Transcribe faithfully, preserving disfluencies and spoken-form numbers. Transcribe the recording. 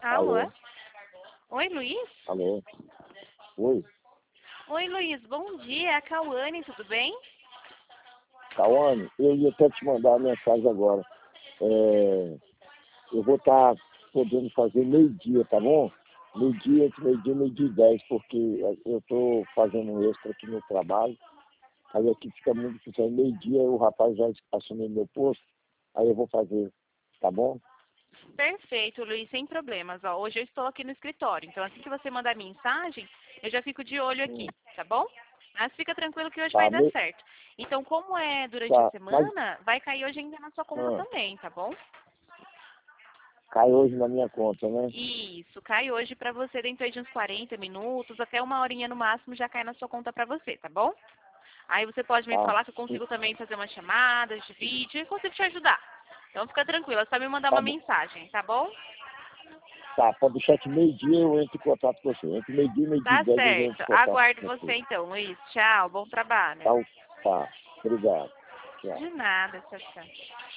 Alô? Alô? Oi, Luiz? Alô? Oi? Oi, Luiz, bom dia. É a Cauane, tudo bem? Cauane, eu ia até te mandar a mensagem agora. É, eu vou estar podendo fazer meio-dia, tá bom? Meio-dia, entre meio-dia e meio-dia e dez, porque eu estou fazendo um extra aqui no trabalho. Aí aqui fica muito difícil. Aí meio-dia o rapaz vai assumir meu posto, aí eu vou fazer, tá bom? Perfeito, Luiz, sem problemas. Ó, hoje eu estou aqui no escritório, então assim que você mandar mensagem, eu já fico de olho Hum, aqui, tá bom? Mas fica tranquilo que hoje vai tá, dar me, certo. Então, como é durante a tá, mas semana, vai cair hoje ainda na sua conta ah, também, tá bom? cai hoje na minha conta, né? Isso, cai hoje pra você dentro aí de uns quarenta minutos, até uma horinha no máximo já cai na sua conta pra você, tá bom? Aí você pode me Tá, falar que eu consigo também fazer umas chamadas de vídeo e consigo te ajudar. Então fica tranquila, é só me mandar tá uma bom. mensagem, tá bom? Tá, pode deixar que meio-dia eu entro em contato com você. Entre meio-dia e meio-dia e Tá dez eu já entro certo. em contato Aguardo com você você. então, Luiz. Tchau, bom trabalho. Tá, tá. Obrigado. Tchau. De nada, tchau, tchau.